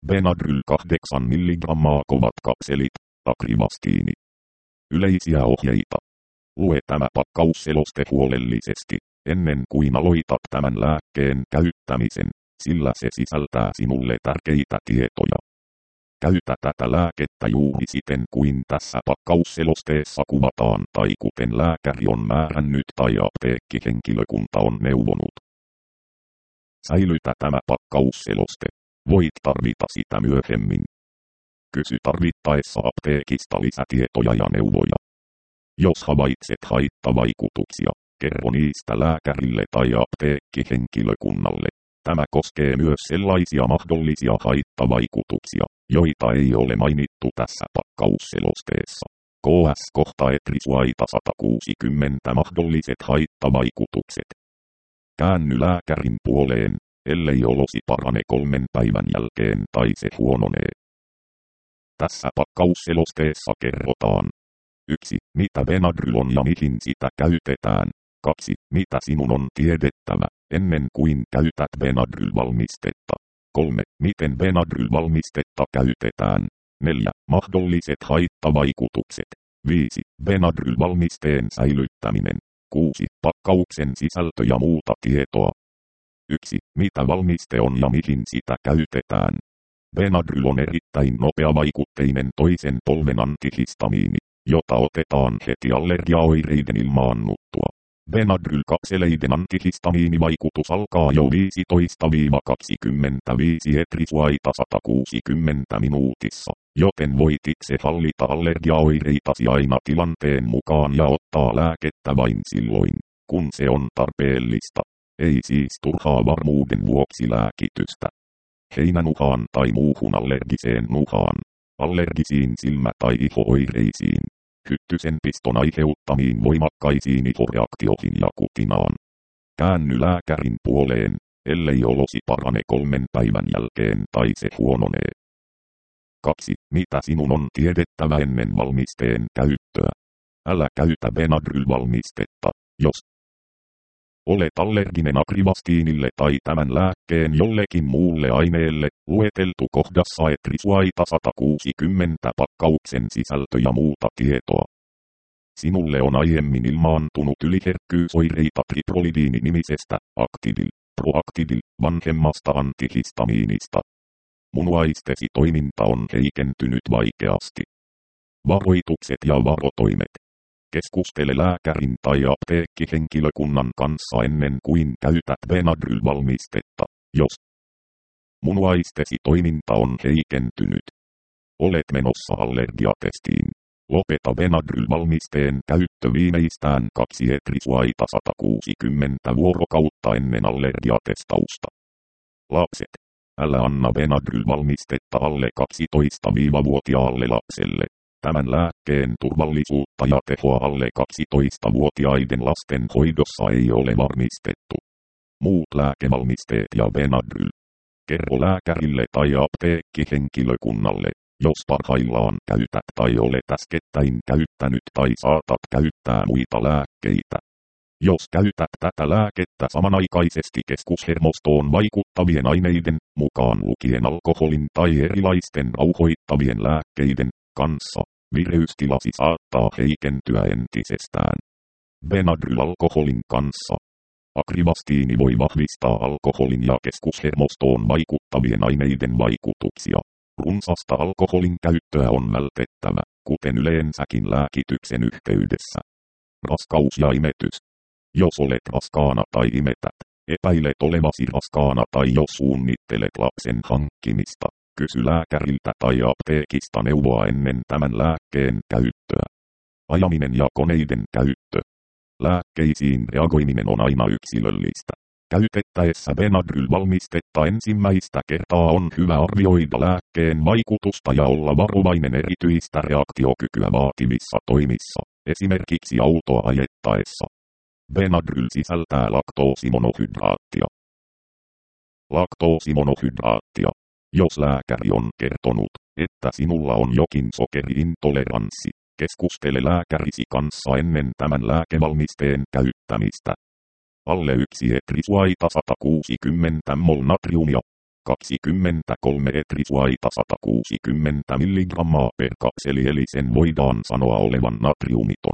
Benadryl 8 mg kovat kapselit, Agrivastiini. Yleisiä ohjeita. Lue tämä pakkausseloste huolellisesti, ennen kuin aloitat tämän lääkkeen käyttämisen, sillä se sisältää sinulle tärkeitä tietoja. Käytä tätä lääkettä juuri siten kuin tässä pakkausselosteessa kuvataan tai kuten lääkäri on määrännyt tai apteekkihenkilökunta on neuvonut. Säilytä tämä pakkausseloste. Voit tarvita sitä myöhemmin. Kysy tarvittaessa apteekista lisätietoja ja neuvoja. Jos havaitset haittavaikutuksia, kerro niistä lääkärille tai apteekkihenkilökunnalle. Tämä koskee myös sellaisia mahdollisia haittavaikutuksia, joita ei ole mainittu tässä pakkausselosteessa. KS kohta etrisuaita 160 mahdolliset haittavaikutukset. Käänny lääkärin puoleen, ellei olosi parane 3 päivän jälkeen tai se huononee. Tässä pakkausselosteessa kerrotaan. 1. Mitä Benadryl on ja mihin sitä käytetään. 2. Mitä sinun on tiedettävä, ennen kuin käytät Benadryl-valmistetta. 3. Miten Benadryl-valmistetta käytetään. 4. Mahdolliset haittavaikutukset. 5. Benadryl-valmisteen säilyttäminen. 6. Pakkauksen sisältö ja muuta tietoa. 1. Mitä valmiste on ja mihin sitä käytetään. Benadryl on erittäin nopeavaikutteinen toisen polven antihistamiini, jota otetaan heti allergiaoireiden ilmaannuttua. Benadryl-kapseleiden antihistamiinivaikutus alkaa jo 15-25 etrisuaita 160 minuutissa, joten voit itse hallita allergiaoireitasi aina tilanteen mukaan ja ottaa lääkettä vain silloin, kun se on tarpeellista. Ei siis turhaa varmuuden vuoksi lääkitystä. Heinänuhaan tai muuhun allergiseen nuhaan, allergisiin silmä- tai iho-oireisiin, hyttysen piston aiheuttamiin voimakkaisiin ihoreaktioihin ja kutinaan. Käänny lääkärin puoleen, ellei olosi parane 3 päivän jälkeen tai se huononee. 2. Mitä sinun on tiedettävä ennen valmisteen käyttöä? Älä käytä Benadryl-valmistetta, jos olet allerginen agrivastiinille tai tämän lääkkeen jollekin muulle aineelle, lueteltu kohdassa etrisuaita 160 pakkauksen sisältö ja muuta tietoa. Sinulle on aiemmin ilmaantunut yliherkkyysoireita triprolidiini-nimisestä Proactidil vanhemmasta antihistamiinista. Munuaistesi toiminta on heikentynyt vaikeasti. Varoitukset ja varotoimet. Keskustele lääkärin tai apteekkihenkilökunnan kanssa ennen kuin käytät Benadryl-valmistetta, jos munuaistesi toiminta on heikentynyt. Olet menossa allergiatestiin. Lopeta Benadryl-valmisteen käyttö viimeistään 2 etrisuaita 160 vuorokautta ennen allergiatestausta. Lapset. Älä anna Benadryl-valmistetta alle 12-vuotiaalle lapselle. Tämän lääkkeen turvallisuutta ja tehoa alle 12-vuotiaiden lasten hoidossa ei ole varmistettu. Muut lääkevalmisteet ja Benadryl. Kerro lääkärille tai apteekkihenkilökunnalle, jos parhaillaan käytät tai olet äskettäin käyttänyt tai saatat käyttää muita lääkkeitä. Jos käytät tätä lääkettä samanaikaisesti keskushermostoon vaikuttavien aineiden, mukaan lukien alkoholin tai erilaisten rauhoittavien lääkkeiden, kanssa, vireystilasi saattaa heikentyä entisestään. Benadryl alkoholin kanssa. Agrivastiini voi vahvistaa alkoholin ja keskushermostoon vaikuttavien aineiden vaikutuksia. Runsasta alkoholin käyttöä on vältettävä, kuten yleensäkin lääkityksen yhteydessä. Raskaus ja imetys. Jos olet raskaana tai imetät, epäilet olevasi raskaana tai jos suunnittelet lapsen hankkimista, kysy lääkäriltä tai apteekista neuvoa ennen tämän lääkkeen käyttöä. Ajaminen ja koneiden käyttö. Lääkkeisiin reagoiminen on aina yksilöllistä. Käytettäessä Benadryl-valmistetta ensimmäistä kertaa on hyvä arvioida lääkkeen vaikutusta ja olla varovainen erityistä reaktiokykyä vaativissa toimissa, esimerkiksi autoa ajettaessa. Benadryl sisältää laktoosimonohydraattia. Laktoosimonohydraattia. Jos lääkäri on kertonut, että sinulla on jokin sokeriintoleranssi, keskustele lääkärisi kanssa ennen tämän lääkevalmisteen käyttämistä. Alle 1 etrisuaita 160 mol natriumia, 23 etrisuaita 160 mg per kakseli eli sen voidaan sanoa olevan natriumiton.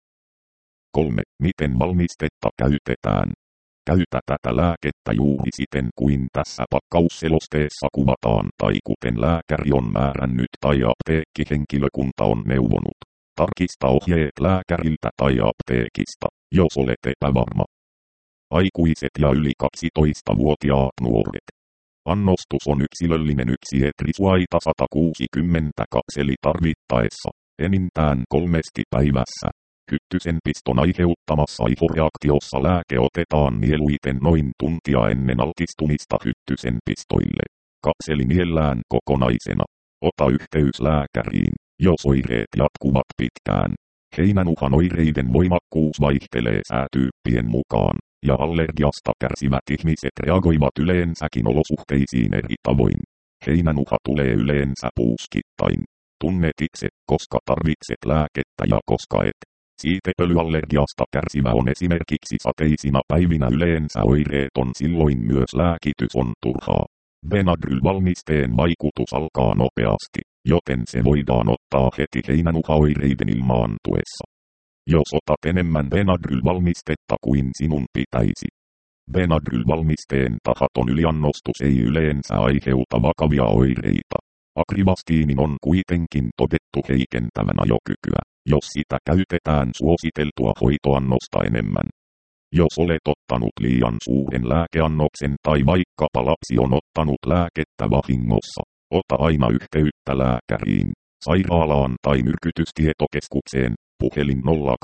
3. Miten valmistetta käytetään? Käytä tätä lääkettä juuri siten kuin tässä pakkausselosteessa kuvataan tai kuten lääkäri on määrännyt tai apteekkihenkilökunta on neuvonut. Tarkista ohjeet lääkäriltä tai apteekista, jos olet epävarma. Aikuiset ja yli 12-vuotiaat nuoret. Annostus on yksilöllinen 1 etrisuaita 160 kakseli tarvittaessa, enintään 3 päivässä. Hyttysen piston aiheuttamassa aivoreaktiossa lääke otetaan mieluiten noin tuntia ennen altistumista hyttysen pistoille. Kakseli niellään kokonaisena. Ota yhteys lääkäriin, jos oireet jatkuvat pitkään. Heinänuhan oireiden voimakkuus vaihtelee säätyyppien mukaan, ja allergiasta kärsivät ihmiset reagoivat yleensäkin olosuhteisiin eri tavoin. Heinänuha tulee yleensä puuskittain. Tunnet itse, koska tarvitset lääkettä ja koska et. Siitepölyallergiasta kärsivä on esimerkiksi sateisina päivinä yleensä oireeton, silloin myös lääkitys on turhaa. Benadryl-valmisteen vaikutus alkaa nopeasti, joten se voidaan ottaa heti heinänuhaoireiden ilmaantuessa. Jos otat enemmän Benadryl-valmistetta kuin sinun pitäisi. Benadryl-valmisteen tahaton yliannostus ei yleensä aiheuta vakavia oireita. Akrivastiinin on kuitenkin todettu heikentävän ajokykyä, jos sitä käytetään suositeltua hoitoannosta enemmän. Jos olet ottanut liian suuren lääkeannoksen tai vaikkapa lapsi on ottanut lääkettä vahingossa, ota aina yhteyttä lääkäriin, sairaalaan tai myrkytystietokeskukseen, puhelin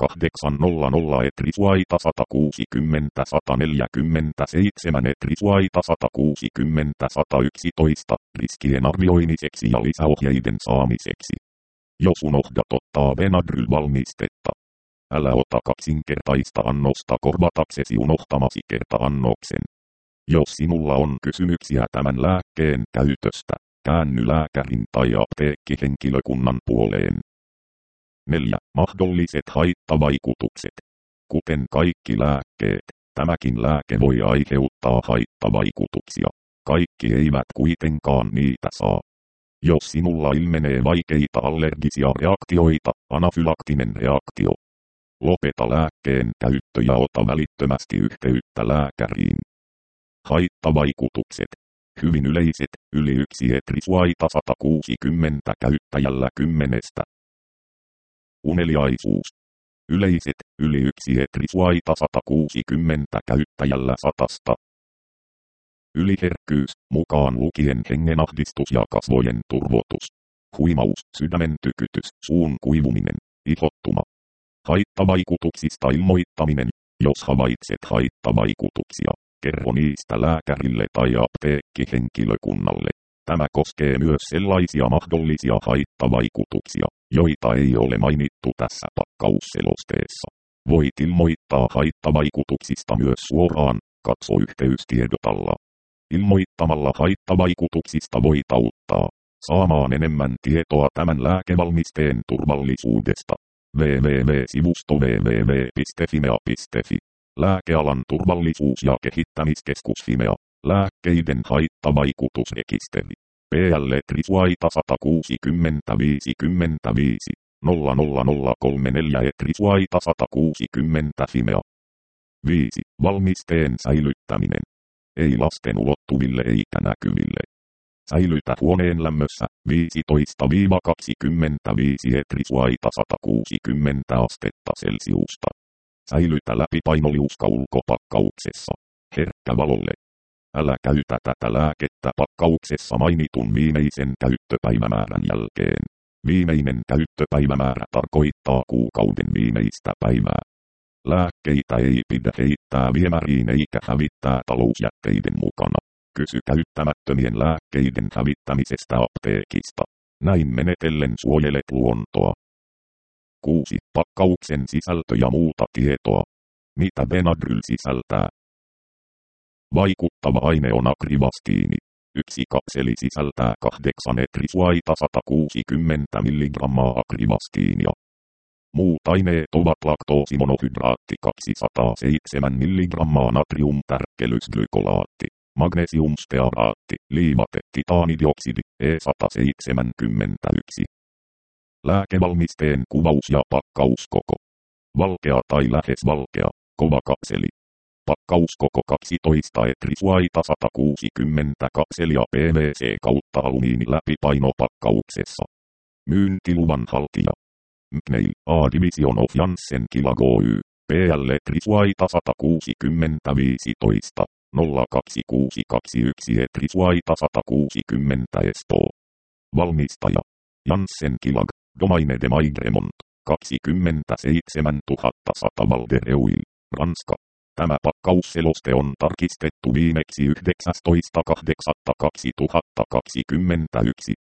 0800 etrisuaita 160 147 etrisuaita 160 111 riskien arvioimiseksi ja lisäohjeiden saamiseksi. Jos unohdat ottaa Benadryl-valmistetta, älä ota kaksinkertaista annosta korvataksesi unohtamasi kerta-annoksen. Jos sinulla on kysymyksiä tämän lääkkeen käytöstä, käänny lääkärin tai apteekkihenkilökunnan puoleen. 4. Mahdolliset haittavaikutukset. Kuten kaikki lääkkeet, tämäkin lääke voi aiheuttaa haittavaikutuksia. Kaikki eivät kuitenkaan niitä saa. Jos sinulla ilmenee vaikeita allergisia reaktioita, anafylaktinen reaktio, lopeta lääkkeen käyttö ja ota välittömästi yhteyttä lääkäriin. Haittavaikutukset. Hyvin yleiset, yli 1 etrisuaita 160 käyttäjällä 10. Uneliaisuus. Yleiset, yli 1 etrisuaita 160 käyttäjällä 100. Yliherkkyys, mukaan lukien hengenahdistus ja kasvojen turvotus. Huimaus, sydämen tykytys, suun kuivuminen, ihottuma. Haittavaikutuksista ilmoittaminen. Jos havaitset haittavaikutuksia, kerro niistä lääkärille tai apteekkihenkilökunnalle. Tämä koskee myös sellaisia mahdollisia haittavaikutuksia, joita ei ole mainittu tässä pakkausselosteessa. Voit ilmoittaa haittavaikutuksista myös suoraan, katso yhteystiedot alla. Ilmoittamalla haittavaikutuksista voit auttaa saamaan enemmän tietoa tämän lääkevalmisteen turvallisuudesta. www.sivusto www.fimea.fi. Lääkealan turvallisuus- ja kehittämiskeskus Fimea. Lääkkeiden haittavaikutusrekisteri. PL etrisuaita 160 55 00034 etrisuaita 160 Fimea. 5. Valmisteen säilyttäminen. Ei lasten ulottuville eikä näkyville. Säilytä huoneen lämmössä 15-25 etrisuaita 160 astetta celsiusta. Säilytä läpipainoliuska ulkopakkauksessa. Herkkä valolle. Älä käytä tätä lääkettä pakkauksessa mainitun viimeisen käyttöpäivämäärän jälkeen. Viimeinen käyttöpäivämäärä tarkoittaa kuukauden viimeistä päivää. Lääkkeitä ei pidä heittää viemäriin eikä hävittää talousjätteiden mukana. Kysy käyttämättömien lääkkeiden hävittämisestä apteekista. Näin menetellen suojelet luontoa. 6. Pakkauksen sisältö ja muuta tietoa. Mitä Benadryl sisältää? Vaikuttava aine on akrivastiini. 1 kakseli sisältää 8 etrisuaita 160 mg akrivastiinia. Muut aineet ovat laktoosimonohydraatti 207 mg natriumtärkkelysglykolaatti, Magnesiumstearaatti, liimate, titaanidioksidi, E171. Lääkevalmisteen kuvaus ja pakkauskoko. Valkea tai lähes valkea, kova kapseli. Pakkauskoko 12 etrisuaita 160 kapselia PVC kautta alumiini läpipainopakkauksessa. Myyntiluvan haltija. McNeil, A Division of Janssen Kilag Oy, PL etrisuaita 160-15, 02621 etrisuaita 160 Espoo. Valmistaja. Janssen Kilag, Domaine de Maidremont, 27100 Valdereuil, Ranska. Tämä pakkausseloste on tarkistettu viimeksi 19.8.2021.